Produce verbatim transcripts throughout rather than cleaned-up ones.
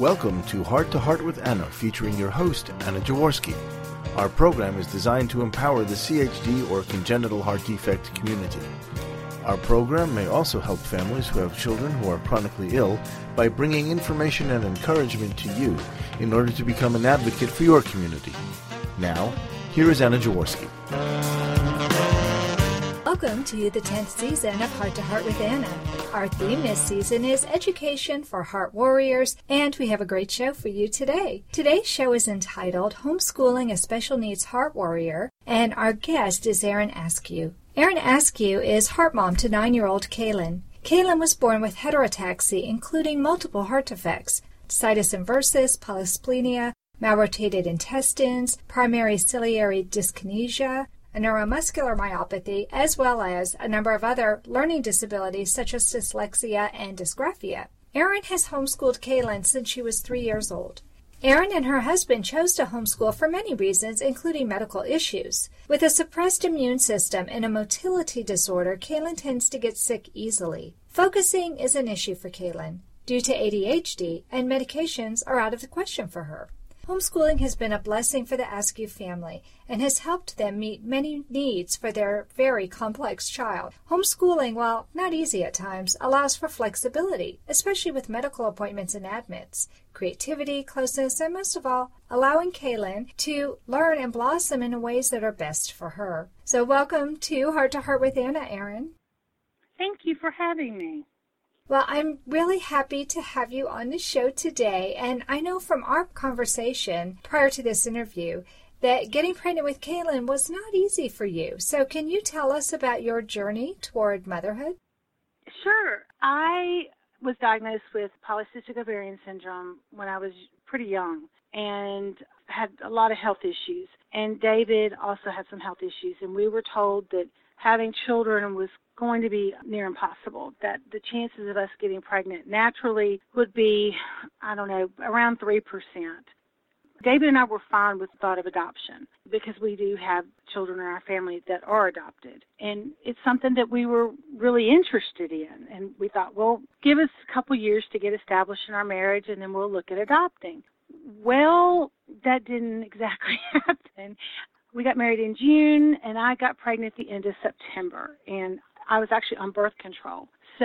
Welcome to Heart to Heart with Anna, featuring your host, Anna Jaworski. Our program is designed to empower the C H D or congenital heart defect community. Our program may also help families who have children who are chronically ill by bringing information and encouragement to you in order to become an advocate for your community. Now, here is Anna Jaworski. Welcome to the tenth season of Heart to Heart with Anna. Our theme this season is Education for Heart Warriors, and we have a great show for you today. Today's show is entitled Homeschooling a Special Needs Heart Warrior, and our guest is Erin Askew. Erin Askew is heart mom to nine-year-old Kaylin. Kaylin was born with heterotaxy, including multiple heart defects, situs inversus, polysplenia, malrotated intestines, primary ciliary dyskinesia, a neuromuscular myopathy, as well as a number of other learning disabilities such as dyslexia and dysgraphia. Erin has homeschooled Kaylin since she was three years old. Erin and her husband chose to homeschool for many reasons, including medical issues. With a suppressed immune system and a motility disorder, Kaylin tends to get sick easily. Focusing is an issue for Kaylin due to A D H D, and medications are out of the question for her. Homeschooling has been a blessing for the Askew family and has helped them meet many needs for their very complex child. Homeschooling, while not easy at times, allows for flexibility, especially with medical appointments and admits, creativity, closeness, and most of all, allowing Kaylin to learn and blossom in ways that are best for her. So welcome to Heart to Heart with Anna, Erin. Thank you for having me. Well, I'm really happy to have you on the show today, and I know from our conversation prior to this interview that getting pregnant with Kaylin was not easy for you. So can you tell us about your journey toward motherhood? Sure. I was diagnosed with polycystic ovarian syndrome when I was pretty young and had a lot of health issues. And David also had some health issues, and we were told that having children was going to be near impossible, that the chances of us getting pregnant naturally would be, I don't know, around three percent. David and I were fine with the thought of adoption because we do have children in our family that are adopted. And it's something that we were really interested in. And we thought, well, give us a couple years to get established in our marriage, and then we'll look at adopting. Well, that didn't exactly happen. We got married in June, and I got pregnant at the end of September, and I was actually on birth control.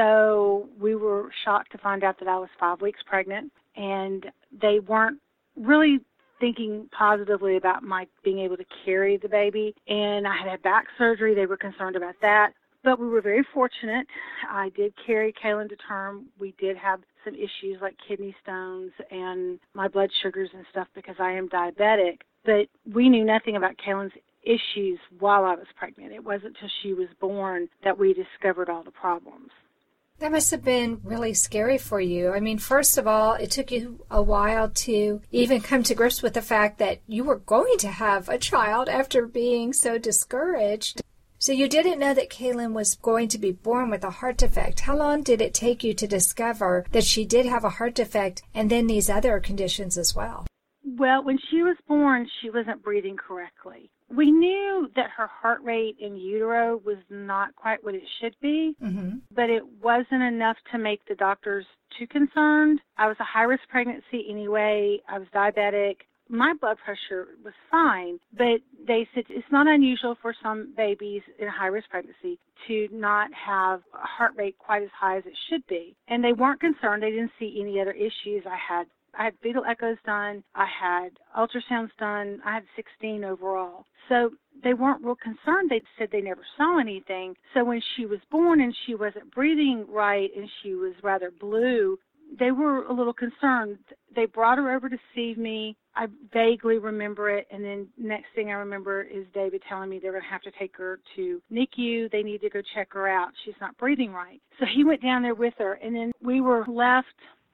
So we were shocked to find out that I was five weeks pregnant, and they weren't really thinking positively about my being able to carry the baby, and I had had back surgery. They were concerned about that, but we were very fortunate. I did carry Kaylin to term. We did have some issues like kidney stones and my blood sugars and stuff because I am diabetic. But we knew nothing about Kaylin's issues while I was pregnant. It wasn't until she was born that we discovered all the problems. That must have been really scary for you. I mean, first of all, it took you a while to even come to grips with the fact that you were going to have a child after being so discouraged. So you didn't know that Kaylin was going to be born with a heart defect. How long did it take you to discover that she did have a heart defect and then these other conditions as well? Well, when she was born, she wasn't breathing correctly. We knew that her heart rate in utero was not quite what it should be, mm-hmm. but it wasn't enough to make the doctors too concerned. I was a high-risk pregnancy anyway. I was diabetic. My blood pressure was fine, but they said it's not unusual for some babies in a high-risk pregnancy to not have a heart rate quite as high as it should be. And they weren't concerned. They didn't see any other issues. I had I had fetal echoes done. I had ultrasounds done. I had sixteen overall. So they weren't real concerned. They said they never saw anything. So when she was born and she wasn't breathing right and she was rather blue, they were a little concerned. They brought her over to see me. I vaguely remember it. And then next thing I remember is David telling me they're going to have to take her to N I C U. They need to go check her out. She's not breathing right. So he went down there with her. And then we were left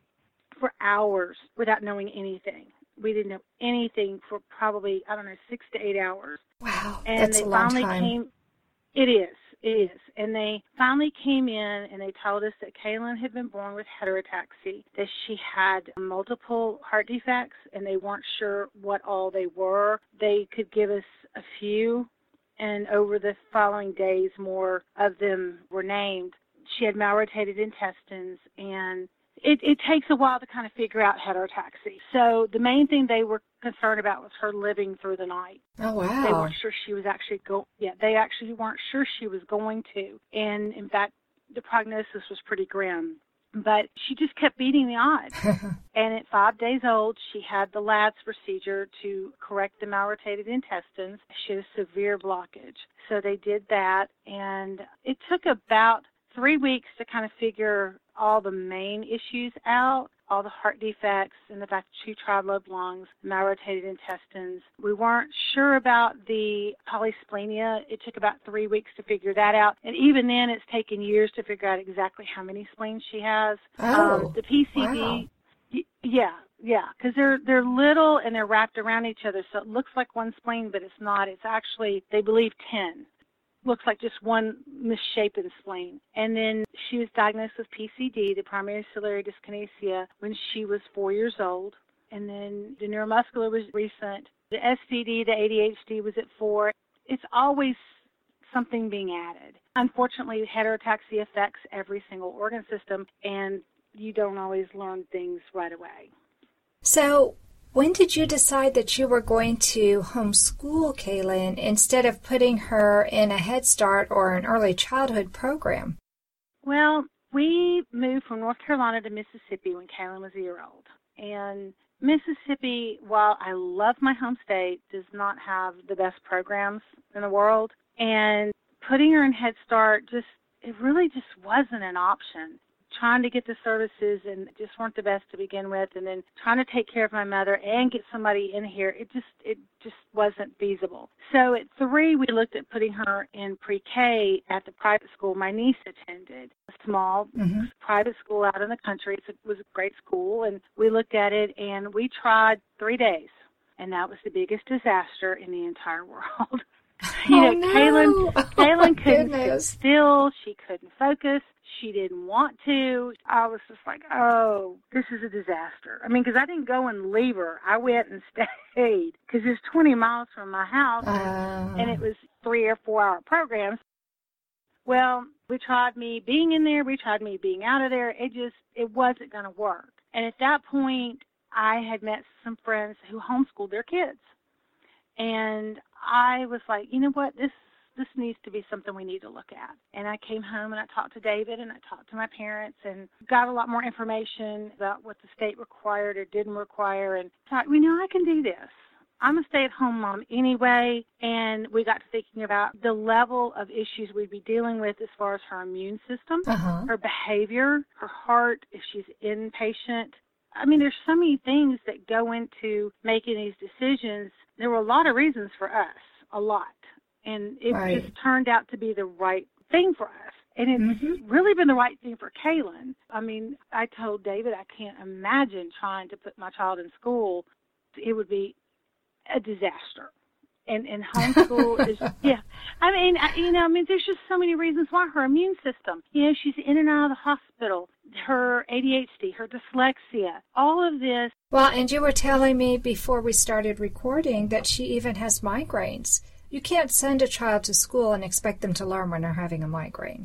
for hours without knowing anything. We didn't know anything for probably, I don't know, six to eight hours. Wow, and that's they a long finally time. Came, it is, it is. And they finally came in and they told us that Kaylin had been born with heterotaxy, that she had multiple heart defects, and they weren't sure what all they were. They could give us a few, and over the following days, more of them were named. She had malrotated intestines, and it, it takes a while to kind of figure out heterotaxy. So the main thing they were concerned about was her living through the night. Oh, wow. They weren't sure she was actually go. Yeah, they actually weren't sure she was going to. And in fact, the prognosis was pretty grim. But she just kept beating the odds. And at five days old, she had the L A D S procedure to correct the malrotated intestines. She had a severe blockage. So they did that, and it took about three weeks to kind of figure all the main issues out, all the heart defects, and the fact that she tried lobe lungs, malrotated intestines. We weren't sure about the polysplenia. It took about three weeks to figure that out. And even then, it's taken years to figure out exactly how many spleens she has. Oh, um, the P C D, wow. y- yeah, yeah, because they're, they're little and they're wrapped around each other, so it looks like one spleen, but it's not. It's actually, they believe, ten. Looks like just one misshapen spleen. And then she was diagnosed with P C D, the primary ciliary dyskinesia, when she was four years old. And then the neuromuscular was recent. The S P D, the A D H D was at four. It's always something being added. Unfortunately, heterotaxy affects every single organ system, and you don't always learn things right away. So when did you decide that you were going to homeschool Kaylin instead of putting her in a Head Start or an early childhood program? Well, we moved from North Carolina to Mississippi when Kaylin was a year old. And Mississippi, while I love my home state, does not have the best programs in the world. And putting her in Head Start, just it really just wasn't an option. Trying to get the services and just weren't the best to begin with, and then trying to take care of my mother and get somebody in here, it just it just wasn't feasible. So at three, we looked at putting her in pre-K at the private school my niece attended, a small mm-hmm. private school out in the country. It was a great school, and we looked at it, and we tried three days, and that was the biggest disaster in the entire world. You oh, know, no. Kaylin, oh, Kaylin couldn't goodness. sit still. She couldn't focus. She didn't want to. I was just like, oh, this is a disaster. I mean, because I didn't go and leave her. I went and stayed because it's twenty miles from my house, uh... and it was three or four-hour programs. Well, we tried me being in there. We tried me being out of there. It just, it wasn't going to work. And at that point, I had met some friends who homeschooled their kids. And I was like, you know what, this this needs to be something we need to look at. And I came home and I talked to David and I talked to my parents and got a lot more information about what the state required or didn't require, and thought, you know, I can do this. I'm a stay-at-home mom anyway, and we got to thinking about the level of issues we'd be dealing with as far as her immune system, uh-huh. her behavior, her heart, if she's inpatient. I mean, there's so many things that go into making these decisions. There were a lot of reasons for us, a lot. And it right. just turned out to be the right thing for us. And it's mm-hmm. really been the right thing for Kaylin. I mean, I told David I can't imagine trying to put my child in school. It would be a disaster. And, and homeschool is, yeah. I mean, I, you know, I mean, there's just so many reasons why. Her immune system, you know, she's in and out of the hospital, her A D H D, her dyslexia, all of this. Well, and you were telling me before we started recording that she even has migraines. You can't send a child to school and expect them to learn when they're having a migraine.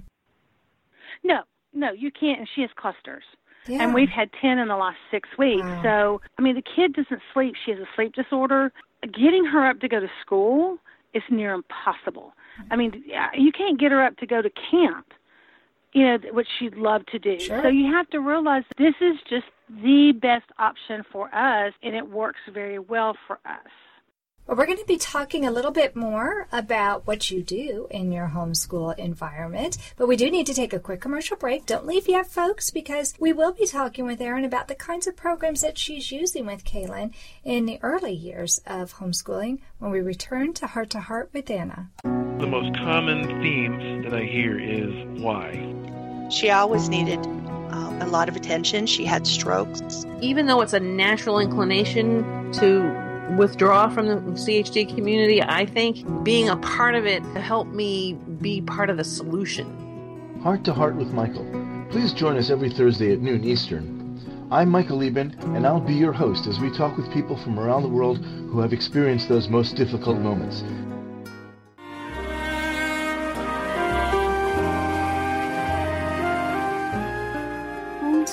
No, no, you can't. And she has clusters. Yeah. And we've had ten in the last six weeks. Wow. So, I mean, the kid doesn't sleep. She has a sleep disorder. Getting her up to go to school is near impossible. I mean, you can't get her up to go to camp, you know, which she'd love to do. Sure. So you have to realize this is just the best option for us, and it works very well for us. Well, we're going to be talking a little bit more about what you do in your homeschool environment, but we do need to take a quick commercial break. Don't leave yet, folks, because we will be talking with Erin about the kinds of programs that she's using with Kaylin in the early years of homeschooling when we return to Heart to Heart with Anna. The most common themes that I hear is why. She always needed uh, a lot of attention. She had strokes. Even though it's a natural inclination to withdraw from the C H D community, I think being a part of it helped me be part of the solution. Heart to Heart with Michael. Please join us every Thursday at noon Eastern. I'm Michael Lieben, and I'll be your host as we talk with people from around the world who have experienced those most difficult moments.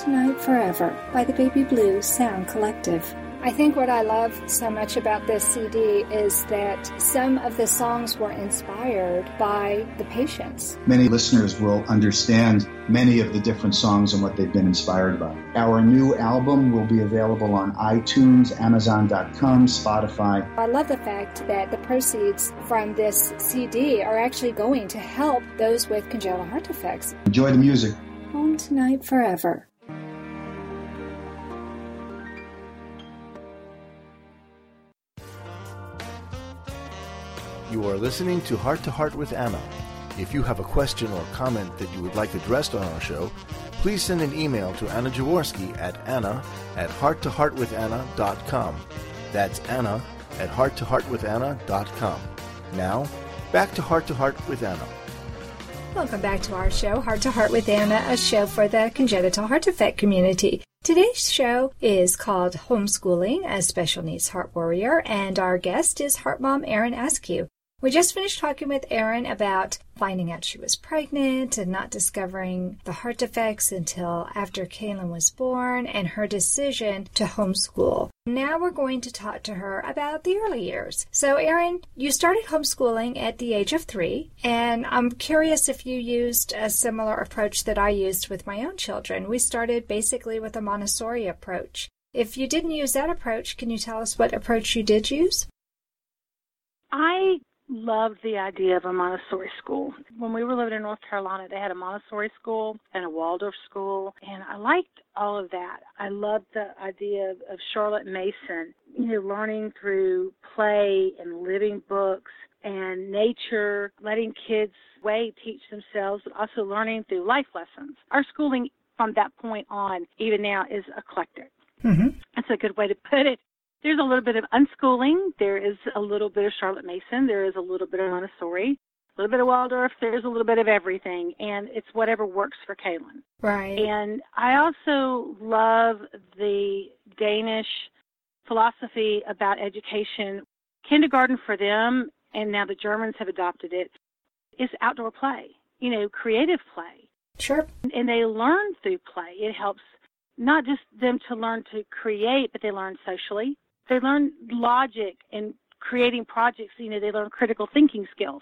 Tonight Forever by the Baby Blue Sound Collective. I think what I love so much about this C D is that some of the songs were inspired by the patients. Many listeners will understand many of the different songs and what they've been inspired by. Our new album will be available on iTunes, Amazon dot com, Spotify. I love the fact that the proceeds from this C D are actually going to help those with congenital heart defects. Enjoy the music. Home Tonight Forever. You are listening to Heart to Heart with Anna. If you have a question or comment that you would like addressed on our show, please send an email to Anna Jaworski at anna at heart to heart with anna dot com. That's Anna at heart to heart with anna dot com. Now, back to Heart to Heart with Anna. Welcome back to our show, Heart to Heart with Anna, a show for the congenital heart defect community. Today's show is called Homeschooling a Special Needs Heart Warrior, and our guest is Heart Mom Erin Askew. We just finished talking with Erin about finding out she was pregnant and not discovering the heart defects until after Kaylin was born and her decision to homeschool. Now we're going to talk to her about the early years. So Erin, you started homeschooling at the age of three, and I'm curious if you used a similar approach that I used with my own children. We started basically with a Montessori approach. If you didn't use that approach, can you tell us what approach you did use? I loved the idea of a Montessori school. When we were living in North Carolina, they had a Montessori school and a Waldorf school, and I liked all of that. I loved the idea of, of Charlotte Mason, you know, learning through play and living books and nature, letting kids way teach themselves, but also learning through life lessons. Our schooling from that point on, even now, is eclectic. Mm-hmm. That's a good way to put it. There's a little bit of unschooling. There is a little bit of Charlotte Mason. There is a little bit of Montessori, a little bit of Waldorf. There's a little bit of everything, and it's whatever works for Kaylin. Right. And I also love the Danish philosophy about education. Kindergarten for them, and now the Germans have adopted it, is outdoor play, you know, creative play. Sure. And they learn through play. It helps not just them to learn to create, but they learn socially. They learn logic and creating projects. You know, they learn critical thinking skills.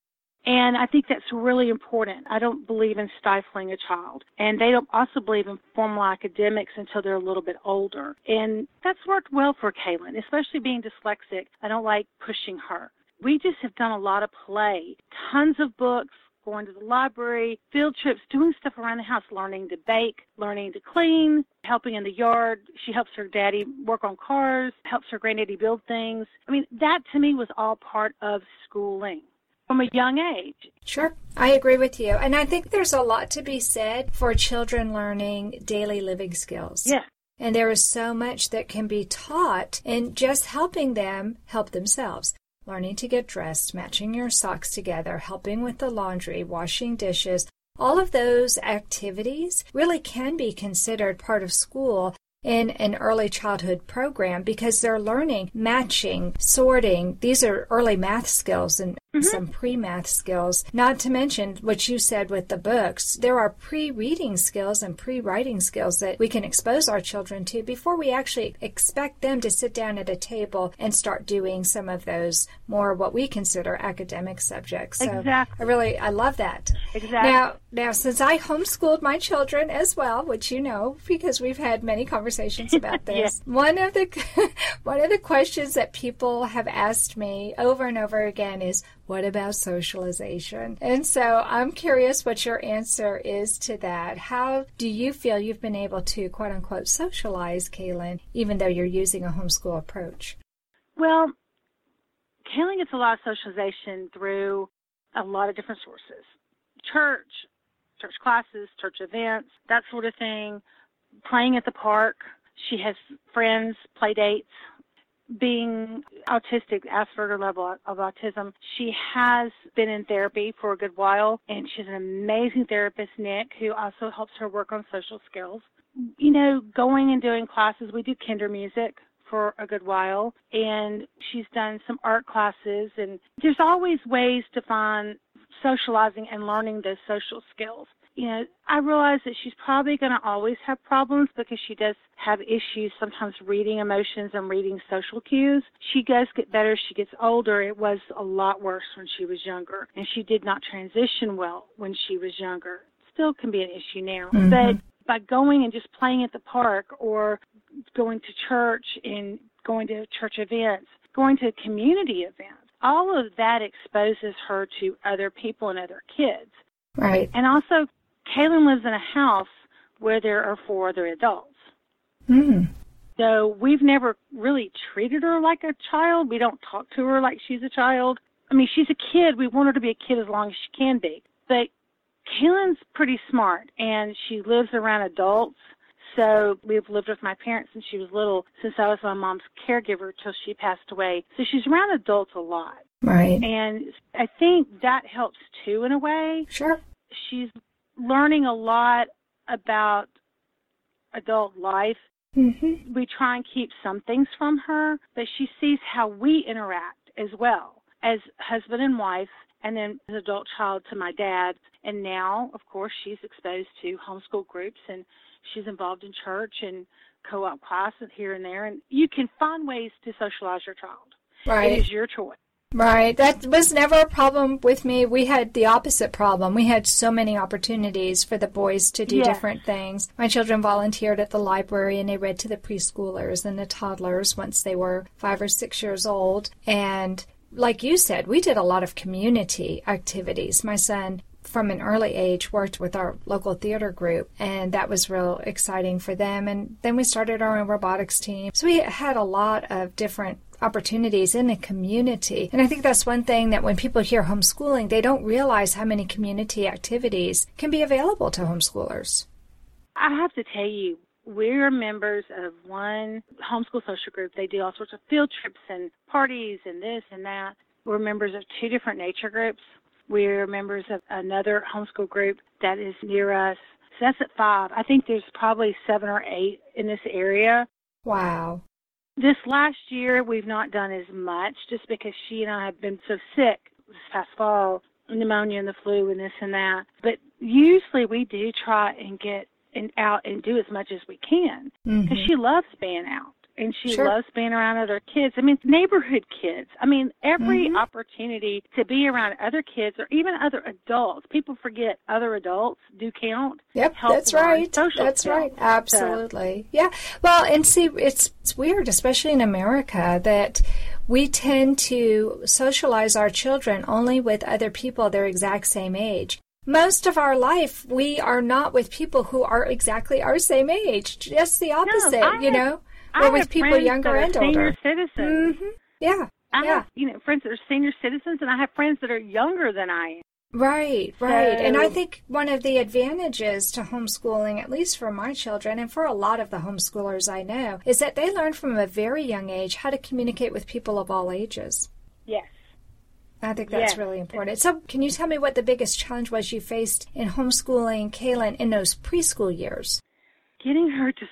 And I think that's really important. I don't believe in stifling a child. And they don't also believe in formal academics until they're a little bit older. And that's worked well for Kaylin, especially being dyslexic. I don't like pushing her. We just have done a lot of play, tons of books, going to the library, field trips, doing stuff around the house, learning to bake, learning to clean, helping in the yard. She helps her daddy work on cars, helps her granddaddy build things. I mean, that to me was all part of schooling from a young age. Sure, I agree with you. And I think there's a lot to be said for children learning daily living skills. Yeah. And there is so much that can be taught in just helping them help themselves. Learning to get dressed, matching your socks together, helping with the laundry, washing dishes, all of those activities really can be considered part of school in an early childhood program because they're learning matching, sorting. These are early math skills and mm-hmm. some pre-math skills. Not to mention what you said with the books. There are pre-reading skills and pre-writing skills that we can expose our children to before we actually expect them to sit down at a table and start doing some of those more what we consider academic subjects. So exactly. I really, I love that. Exactly. Now, now, since I homeschooled my children as well, which you know, because we've had many conversations about this, yeah. one of the one of the questions that people have asked me over and over again is, what about socialization? And so I'm curious what your answer is to that. How do you feel you've been able to, quote unquote, socialize Kaylin, even though you're using a homeschool approach? Well, Kaylin gets a lot of socialization through a lot of different sources. Church, church classes, church events, that sort of thing. Playing at the park. She has friends, play dates. Being autistic, Asperger level of autism, she has been in therapy for a good while, and she's an amazing therapist, Nick, who also helps her work on social skills. You know, going and doing classes, we do kinder music for a good while, and she's done some art classes, and there's always ways to find socializing and learning those social skills. you know, I realize that she's probably going to always have problems because she does have issues sometimes reading emotions and reading social cues. She does get better as she gets older. It was a lot worse when she was younger, and she did not transition well when she was younger. Still can be an issue now. Mm-hmm. But by going and just playing at the park or going to church and going to church events, going to community events, all of that exposes her to other people and other kids. Right. And also, Kaylin lives in a house where there are four other adults. Mm. So we've never really treated her like a child. We don't talk to her like she's a child. I mean, she's a kid. We want her to be a kid as long as she can be. But Kaylin's pretty smart, and she lives around adults. So we've lived with my parents since she was little, since I was my mom's caregiver till she passed away. So she's around adults a lot. Right. And I think that helps, too, in a way. Sure. She's learning a lot about adult life. Mm-hmm. We try and keep some things from her, but she sees how we interact as well as husband and wife, and then as adult child to my dad. And now, of course, she's exposed to homeschool groups, and she's involved in church and co-op classes here and there. And you can find ways to socialize your child. Right. It is your choice. Right. That was never a problem with me. We had the opposite problem. We had so many opportunities for the boys to do yes. different things. My children volunteered at the library, and they read to the preschoolers and the toddlers once they were five or six years old. And like you said, we did a lot of community activities. My son, from an early age, worked with our local theater group, and that was real exciting for them. And then we started our own robotics team. So we had a lot of different opportunities in the community. And I think that's one thing that when people hear homeschooling, they don't realize how many community activities can be available to homeschoolers. I have to tell you, we're members of one homeschool social group. They do all sorts of field trips and parties and this and that. We're members of two different nature groups. We're members of another homeschool group that is near us. So that's at five. I think there's probably seven or eight in this area. Wow. This last year, we've not done as much just because she and I have been so sick this past fall, pneumonia and the flu and this and that. But usually we do try and get and out and do as much as we can because mm-hmm. she loves being out. And she sure. loves being around other kids. I mean, neighborhood kids. I mean, every mm-hmm. opportunity to be around other kids or even other adults. People forget other adults do count. Yep, that's right. That's skills. right. Absolutely. So. Yeah. Well, and see, it's, it's weird, especially in America, that we tend to socialize our children only with other people their exact same age. Most of our life, we are not with people who are exactly our same age. Just the opposite, no, you know? I Or with people younger and older. Senior citizens. Mm-hmm. Yeah. I yeah. have, you know, friends that are senior citizens, and I have friends that are younger than I am. Right, right. So, and I think one of the advantages to homeschooling, at least for my children and for a lot of the homeschoolers I know, is that they learn from a very young age how to communicate with people of all ages. Yes. I think that's yes. really important. So can you tell me what the biggest challenge was you faced in homeschooling Kaylin in those preschool years? Getting her to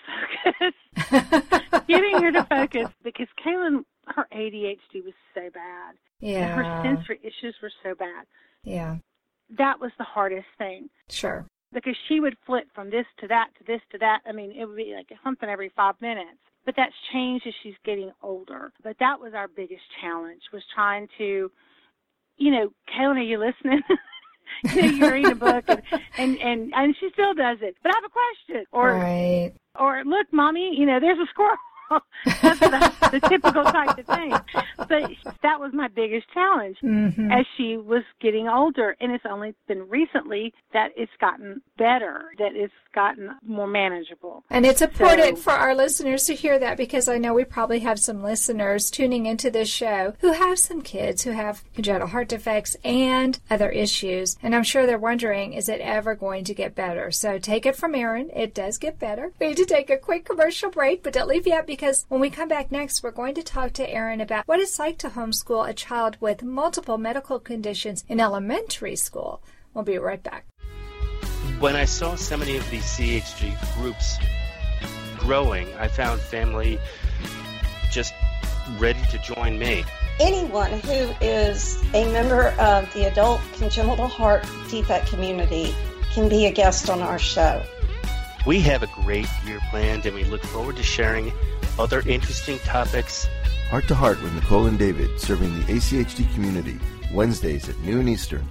focus. Getting her to focus because Kaylin, her A D H D was so bad. Yeah. And her sensory issues were so bad. Yeah. That was the hardest thing. Sure. Because she would flip from this to that to this to that. I mean, it would be like something every five minutes. But that's changed as she's getting older. But that was our biggest challenge, was trying to, you know, Kaylin, are you listening? You know, you're reading a book, and, and, and, and she still does it. But I have a question. Or, right. or look, Mommy, you know, there's a squirrel. That's the, the typical type of thing. But that was my biggest challenge mm-hmm. as she was getting older. And it's only been recently that it's gotten better, that it's gotten more manageable. And it's important so, for our listeners to hear that, because I know we probably have some listeners tuning into this show who have some kids who have congenital heart defects and other issues. And I'm sure they're wondering, is it ever going to get better? So take it from Erin. It does get better. We need to take a quick commercial break, but don't leave yet, because when we come back next, we're going to talk to Erin about what it's like to homeschool a child with multiple medical conditions in elementary school. We'll be right back. When I saw so many of these C H D groups growing, I found family just ready to join me. Anyone who is a member of the adult congenital heart defect community can be a guest on our show. We have a great year planned, and we look forward to sharing other interesting topics. Heart to Heart with Nicole and David, serving the A C H D community, Wednesdays at noon Eastern.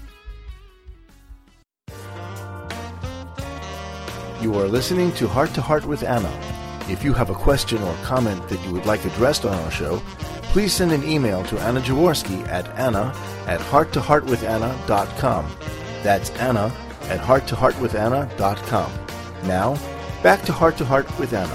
You are listening to Heart to Heart with Anna. If you have a question or comment that you would like addressed on our show, please send an email to Anna Jaworski at anna at heart to heart with anna dot com. That's Anna at heart to heart with anna dot com. Now, back to Heart to Heart with Anna.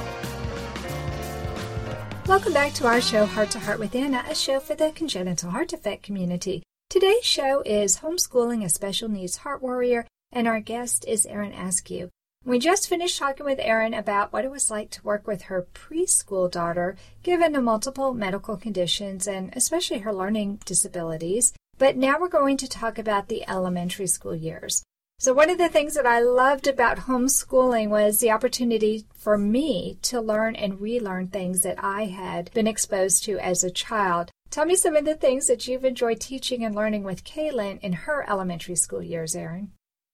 Welcome back to our show, Heart to Heart with Anna, a show for the congenital heart defect community. Today's show is Homeschooling a Special Needs Heart Warrior, and our guest is Erin Askew. We just finished talking with Erin about what it was like to work with her preschool daughter, given the multiple medical conditions and especially her learning disabilities. But now we're going to talk about the elementary school years. So one of the things that I loved about homeschooling was the opportunity for me to learn and relearn things that I had been exposed to as a child. Tell me some of the things that you've enjoyed teaching and learning with Kaylin in her elementary school years, Erin.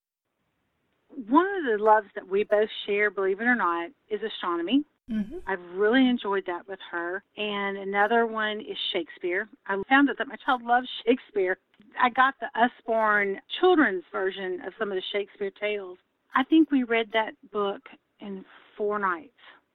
One of the loves that we both share, believe it or not, is astronomy. Mm-hmm. I've really enjoyed that with her. And another one is Shakespeare. I found out that my child loves Shakespeare. I got the Usborne children's version of some of the Shakespeare tales. I think we read that book in four nights.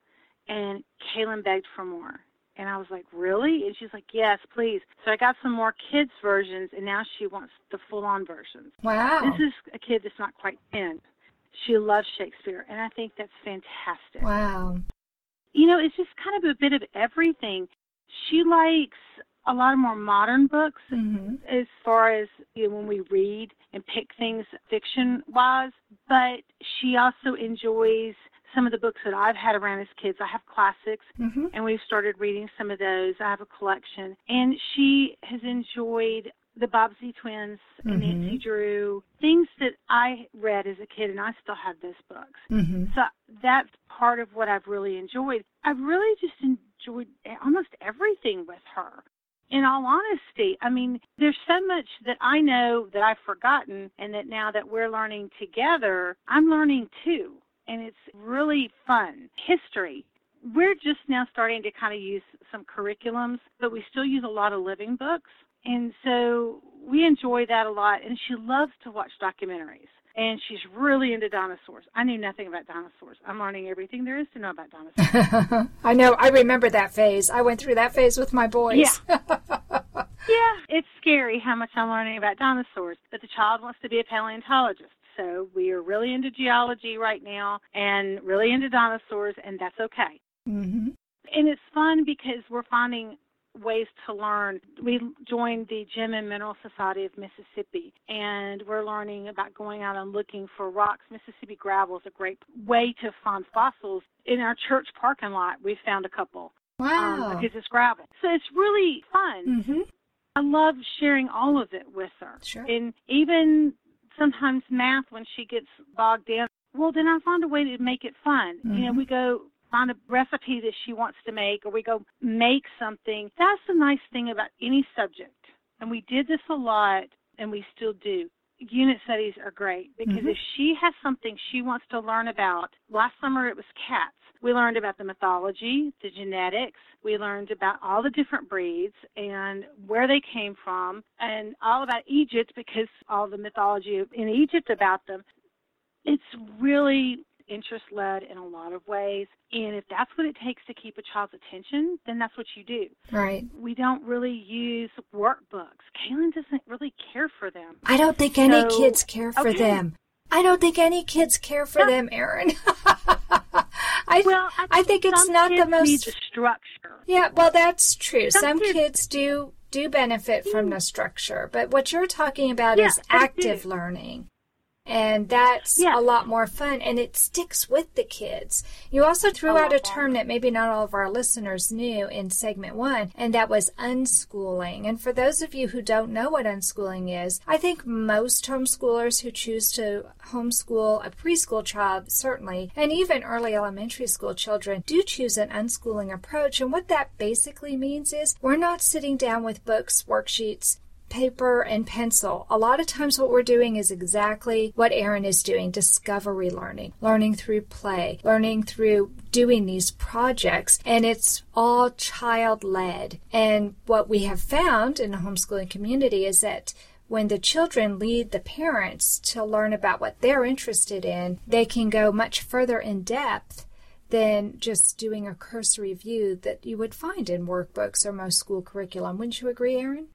And Kaylin begged for more. And I was like, really? And she's like, yes, please. So I got some more kids' versions, and now she wants the full-on versions. Wow. This is a kid that's not quite ten. She loves Shakespeare, and I think that's fantastic. Wow. You know, it's just kind of a bit of everything. She likes a lot of more modern books mm-hmm. as far as, you know, when we read and pick things fiction-wise, but she also enjoys some of the books that I've had around as kids. I have classics, mm-hmm. and we've started reading some of those. I have a collection. And she has enjoyed the Bobbsey twins and mm-hmm. Nancy Drew, things that I read as a kid, and I still have those books. Mm-hmm. So that's part of what I've really enjoyed. I've really just enjoyed almost everything with her. In all honesty, I mean, there's so much that I know that I've forgotten, and that now that we're learning together, I'm learning too. And it's really fun. History. We're just now starting to kind of use some curriculums, but we still use a lot of living books. And so we enjoy that a lot. And she loves to watch documentaries. And she's really into dinosaurs. I knew nothing about dinosaurs. I'm learning everything there is to know about dinosaurs. I know. I remember that phase. I went through that phase with my boys. Yeah. Yeah. It's scary how much I'm learning about dinosaurs. But the child wants to be a paleontologist. So we are really into geology right now and really into dinosaurs, and that's okay. Mm-hmm. And it's fun because we're finding ways to learn. We joined the Gem and Mineral Society of Mississippi, and we're learning about going out and looking for rocks. Mississippi gravel is a great way to find fossils. In our church parking lot, we found a couple. Wow. Um, because it's gravel. So it's really fun. Mm-hmm. I love sharing all of it with her. Sure. And even sometimes math, when she gets bogged down, well, then I find a way to make it fun. Mm-hmm. You know, we go find a recipe that she wants to make, or we go make something. That's the nice thing about any subject. And we did this a lot, and we still do. Unit studies are great because mm-hmm. if she has something she wants to learn about, last summer it was cats. We learned about the mythology, the genetics. We learned about all the different breeds and where they came from, and all about Egypt because all the mythology in Egypt about them. It's really interest-led in a lot of ways, and if that's what it takes to keep a child's attention, then that's what you do. Right. We don't really use workbooks. Kaylin doesn't really care for them. I don't think so, any kids care for okay. them. I don't think any kids care for no. them, Erin. I, well, I think, I think it's not the most need the structure. Yeah, well, that's true. Some, some kids, kids do do benefit mm. from the structure, but what you're talking about yeah, is active learning. And that's yeah. a lot more fun, and it sticks with the kids. You also threw out a term that maybe not all of our listeners knew in segment one, and that was unschooling. And for those of you who don't know what unschooling is, I think most homeschoolers who choose to homeschool a preschool child, certainly, and even early elementary school children, do choose an unschooling approach. And what that basically means is we're not sitting down with books, worksheets, paper and pencil. A lot of times what we're doing is exactly what Erin is doing, discovery learning, learning through play, learning through doing these projects, and it's all child-led. And what we have found in the homeschooling community is that when the children lead the parents to learn about what they're interested in, they can go much further in depth than just doing a cursory view that you would find in workbooks or most school curriculum. Wouldn't you agree, Erin?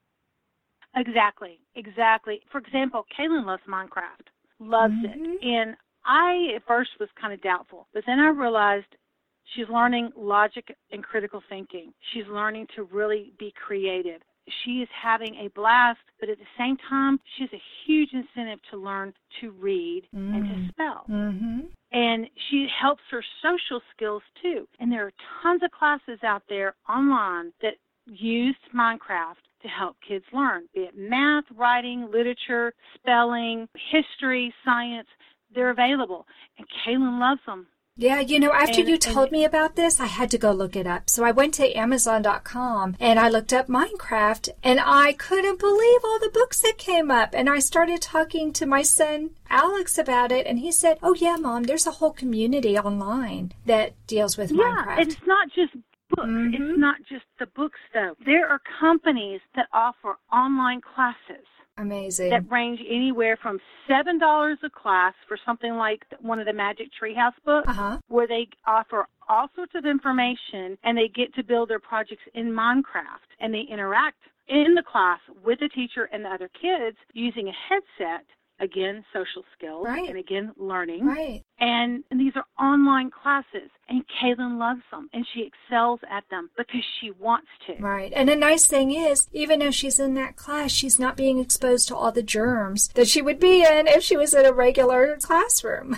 Exactly, exactly. For example, Kaylin loves Minecraft, loves mm-hmm. it. And I at first was kind of doubtful, but then I realized she's learning logic and critical thinking. She's learning to really be creative. She is having a blast, but at the same time, she has a huge incentive to learn to read mm-hmm. and to spell. Mm-hmm. And she helps her social skills, too. And there are tons of classes out there online that use Minecraft to help kids learn, be it math, writing, literature, spelling, history, science. They're available. And Kaylin loves them. Yeah, you know, after and, you told me about this, I had to go look it up. So I went to Amazon dot com and I looked up Minecraft, and I couldn't believe all the books that came up. And I started talking to my son, Alex, about it, and he said, oh, yeah, Mom, there's a whole community online that deals with yeah, Minecraft. Yeah, it's not just books. Mm-hmm. It's not just the books, though. There are companies that offer online classes. Amazing. That range anywhere from seven dollars a class for something like one of the Magic Treehouse books, uh-huh. where they offer all sorts of information and they get to build their projects in Minecraft, and they interact in the class with the teacher and the other kids using a headset. Again, social skills, right. and again, learning. Right. And, and these are online classes, and Kaylin loves them, and she excels at them because she wants to. Right. And the nice thing is, even though she's in that class, she's not being exposed to all the germs that she would be in if she was in a regular classroom.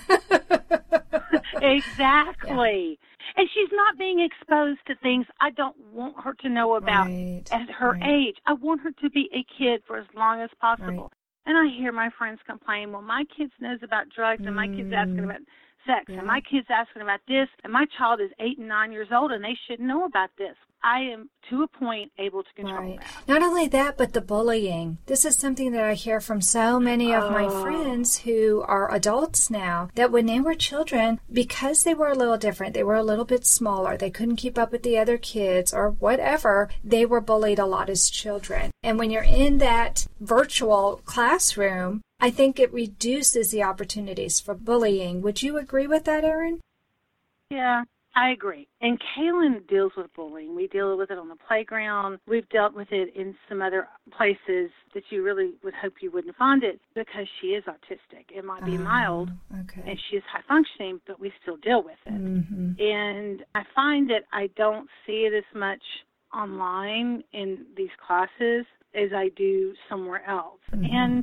Exactly. Yeah. And she's not being exposed to things I don't want her to know about right. at her right. age. I want her to be a kid for as long as possible. Right. And I hear my friends complain, well, my kid knows about drugs, and my kid's asking about sex, yeah. and my kid's asking about this, and my child is eight and nine years old, and they should know about this. I am, to a point, able to control right. that. Not only that, but the bullying. This is something that I hear from so many of oh. my friends who are adults now, that when they were children, because they were a little different, they were a little bit smaller, they couldn't keep up with the other kids or whatever, they were bullied a lot as children. And when you're in that virtual classroom, I think it reduces the opportunities for bullying. Would you agree with that, Erin? Yeah. I agree. And Kaylin deals with bullying. We deal with it on the playground. We've dealt with it in some other places that you really would hope you wouldn't find it, because she is autistic. It might be oh, mild, okay. and she is high functioning, but we still deal with it. Mm-hmm. And I find that I don't see it as much online in these classes as I do somewhere else. Mm-hmm. And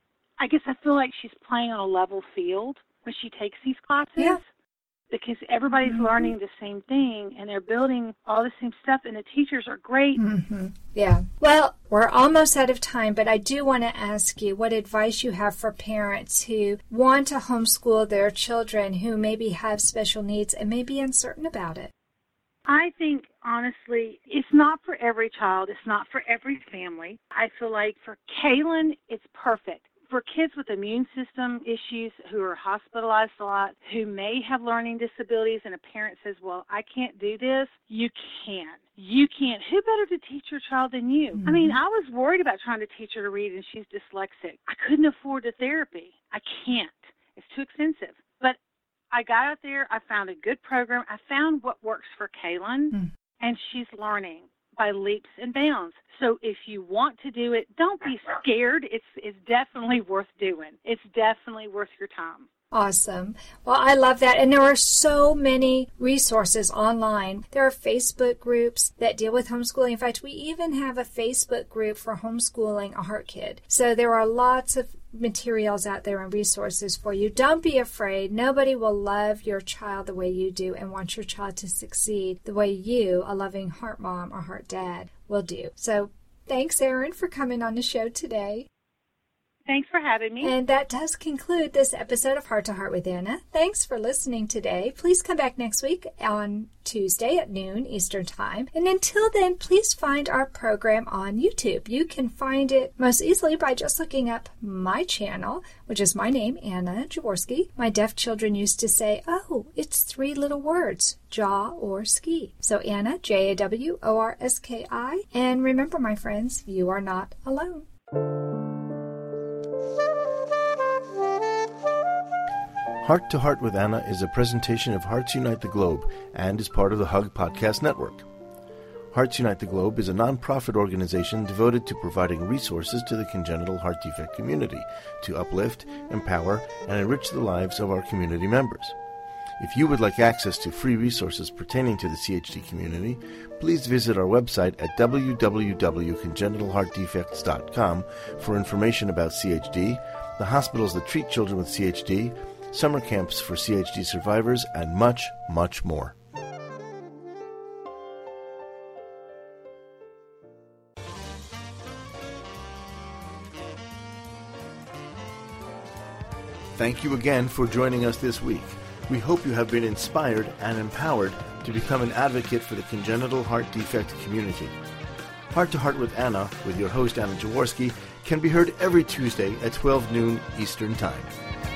I guess I feel like she's playing on a level field when she takes these classes. Yeah. Because everybody's mm-hmm. learning the same thing, and they're building all the same stuff, and the teachers are great. Mm-hmm. Yeah. Well, we're almost out of time, but I do want to ask you what advice you have for parents who want to homeschool their children who maybe have special needs and may be uncertain about it. I think, honestly, it's not for every child. It's not for every family. I feel like for Kaylin, it's perfect. For kids with immune system issues who are hospitalized a lot, who may have learning disabilities, and a parent says, well, I can't do this, you can. You can. Who better to teach your child than you? Mm-hmm. I mean, I was worried about trying to teach her to read, and she's dyslexic. I couldn't afford the therapy. I can't. It's too expensive. But I got out there. I found a good program. I found what works for Kaylin, mm. and she's learning by leaps and bounds. So if you want to do it, don't be scared. It's it's definitely worth doing. It's definitely worth your time. Awesome. Well, I love that. And there are so many resources online. There are Facebook groups that deal with homeschooling. In fact, we even have a Facebook group for homeschooling a heart kid. So there are lots of materials out there and resources for you. Don't be afraid. Nobody will love your child the way you do and want your child to succeed the way you, a loving heart mom or heart dad, will do. So thanks, Erin, for coming on the show today. Thanks for having me. And that does conclude this episode of Heart to Heart with Anna. Thanks for listening today. Please come back next week on Tuesday at noon Eastern Time. And until then, please find our program on YouTube. You can find it most easily by just looking up my channel, which is my name, Anna Jaworski. My deaf children used to say, oh, it's three little words, jaw or ski. So Anna, J A W O R S K I. And remember, my friends, you are not alone. Heart to Heart with Anna is a presentation of Hearts Unite the Globe and is part of the Hug Podcast Network. Hearts Unite the Globe is a non-profit organization devoted to providing resources to the congenital heart defect community to uplift, empower, and enrich the lives of our community members. If you would like access to free resources pertaining to the C H D community, please visit our website at w w w dot congenital heart defects dot com for information about C H D, the hospitals that treat children with C H D, summer camps for C H D survivors, and much, much more. Thank you again for joining us this week. We hope you have been inspired and empowered to become an advocate for the congenital heart defect community. Heart to Heart with Anna, with your host Anna Jaworski, can be heard every Tuesday at twelve noon Eastern Time.